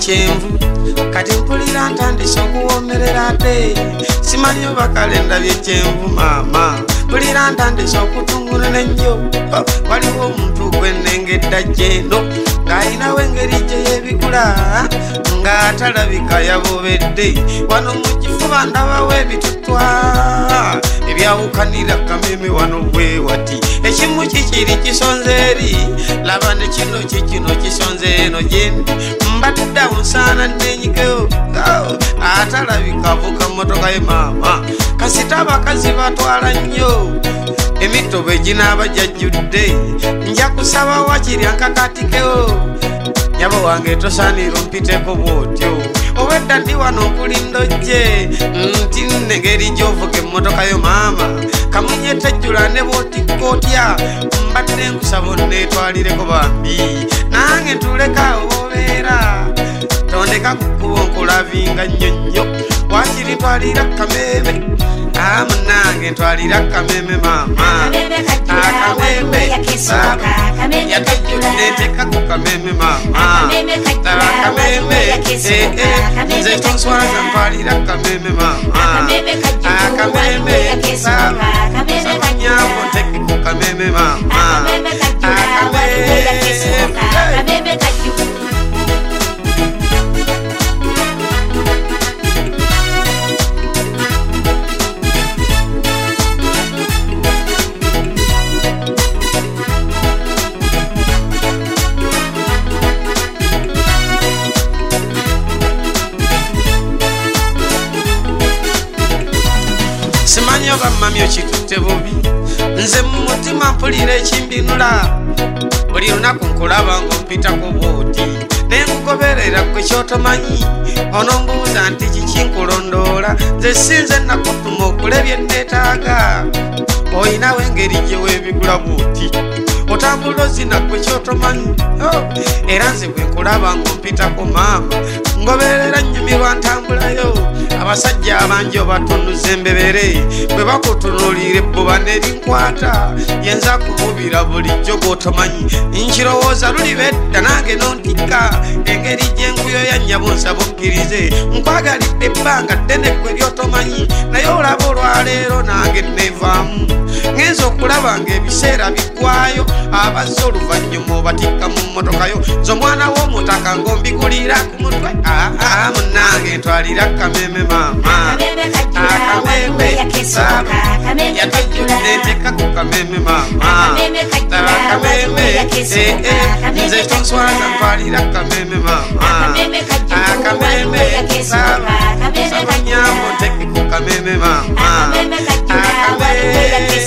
kyenvu kati mpulira ntandise okuwoomerera ate simanyi oba kalenda byekyenvu maama mpulira ntandise okutungula nnyo waliwo omuntu gwennengedda gyeno ng'alinawo engeri gye yeebigula ng'atalabika yabobedde wano mu kifuba ndabawo ebitutwa ebyawukanira kameme wano bwe wati ekimu kikiri kisonze eri laba ne kino kikino kisonze eno gyendi mbaddawo nsaana nenyikewo atalabika avuga mmotoka ye maama kasita abakazi batwala nnyo emitobe ginaaba gyajjudde nja kusaba wakirya nkakatikewo nyabo wange tosaanira ompiteko bwotyo obwedda ndi wano okulindojje nti negeri gyovuga emmotoka yo maama kamunye tejjula ne bwotikkootya mbadde nkusaba onneetwalireko bambi nange ntuleka obeera tondeka kukuba nkulavinga nnyonnyo wakiri twalira kameme munange ntwalira kameme maama akameme yatejjuddeeteka ku kameme maama akameme nze tonswaza ntwalira kameme maama akameme sabanyabo nteke ku kameme maama akameme simanyi oba mmami okitutte bubi nze mu mutima mpulira ekimbinula buli lunaku nkulaba ng'ompitako bwoti naye nkugoberera gwe kyotomanyi onombuuza nti kiki nkulondoola nze sinze nakutuma okulebya enneetaaga oyinawo engeri gye weebigula bwoti otambula ozina gwe kyotomanyi era nze bwe nkulaba ng'ompitako maama ngoberera nnyumirwa ntambulayo abasajja abangi obatunuza embebere bwe bakutunuulira ebbuba nerinkwata yenza kububira bulijjo gwotomanyi nkirowooza lulibedda nange nontikka engeri gyenkuyo yannyabunsa bukkirize nkwagalidde ebbanga ddene gwe lyotomanyi naye olaba olwaleero nange neevaamu ngenza okulaba ng'ebiseera biggwayo abazze oluvannyuma obatikka mu mmotokayo z'omwana w'omutaka ng'ombigulira ku mutwe munange ntwalira kameme maama akameme yatejjudde nteka ku kameme maama akameme nze tonswaza ntwalira kameme maama akameme sabanyabo nteke ku kameme maama akameme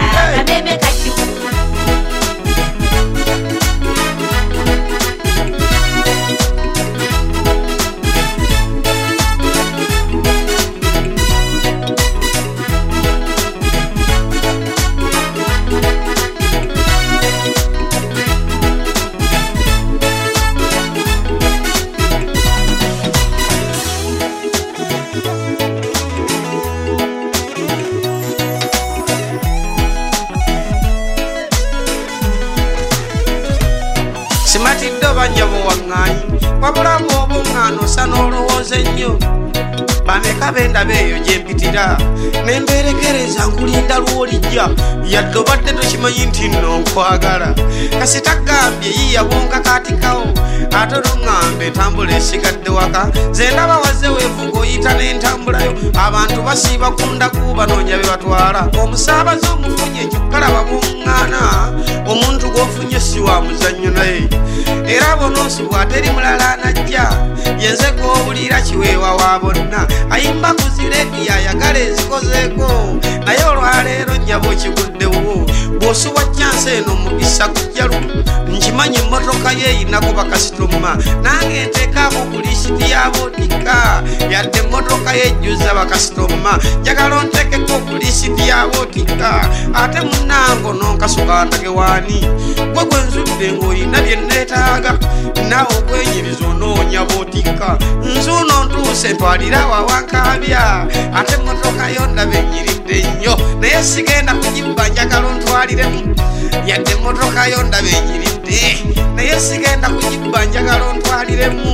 simatidde obanyabo waŋŋanyi wabulamu obuŋŋaano osa n'olowooza ennyo bameka bendaba eyo gye mpitira nemberekereza nkulinda lw'olijja yadde obadde tokimanyi nti nno nkwagala kasita gambye yiya bwonkakaatikawo ate oluŋŋambe entambula esigadde waka ze ndaba wazze weevuga oyita n'entambulayo abantu basiiba kundaku banoonya be batwala omusaabaze omufunye kyokkalaba bwoŋŋaana omuntu gw'ofunye si wa muzannyo naye era bonoosibwa ateri mulala anajja yenze gw'owulira kiweewa wa bonna ayimba kuziredi ayagala ezikozeeko naye olwaleero nnyabo kiguddewo bw'osuwa kyansi eno mugisa kujja lumu nkimanyi emmotoka ye eyinako bakasitoma nange nteekaako ku lisiti y'abootika yadde emmotoka ye ejjuza bakasitoma njagala onteekeko ku lisiti y'abootika ate munnango nonkasukandage waani gwe gwe nzudde ng'oyina bye nneetaaga naawe okwenyiriza onoonya bootika nzuuno ntuuse ntwalira wawankabya ate emmotoka yo ndaba enyiridde nnyo naye sigenda kugibba njagala ontwaliremu yadde emmotoka yo ndaba enyiridde naye sigenda kugibba njagala ontwaliremu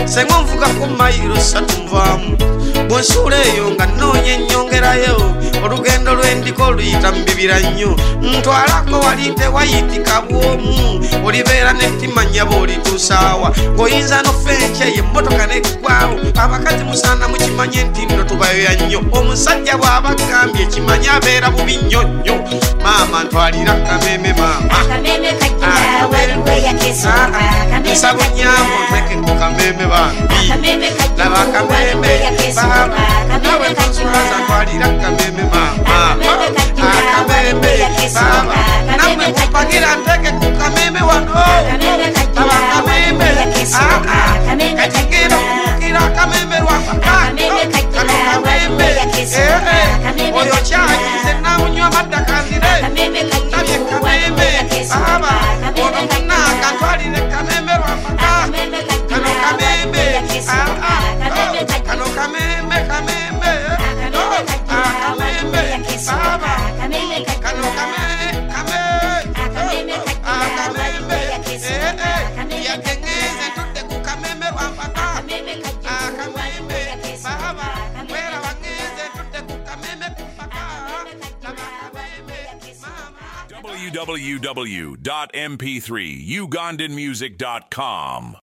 senga nvugako mayiro 3 nvaamu bwensuula eyo nga nnoonya ennyongerayo olugendo lw'endiko luyita mu bibira nnyo ntwalako wali tewayitika bwomu olibeera n'ettima nnyaba olituusaawa ng'oyinza n'ofenca ye emmotoka neggwawo abakazi musaana mukimanye nti nno tubayoya nnyo omusajja bw'aba gambye kimanye abeera bubi nnyo nnyo maama ntwalira kameme maama nsabunyamu ntweke ku kameme bambi laba kameme baaba nawe nsulaza ntwalira kameme maama akameme baaba namwe mumpagira nteke ku kameme wano laba kameme kajigera kukira kameme lwapaka kano kameme oyo kyayize namunywa maddakanire ndabye kameme baaba ono munanga ntwalire kameme lwapaka kano kameme kano kameme kameme kameme baaba kano kameme yakengeze tudde ku kameme lwapaka kameme baaba wera wangeze tudde ku kameme kupaka www.mp3ugandanmusic.com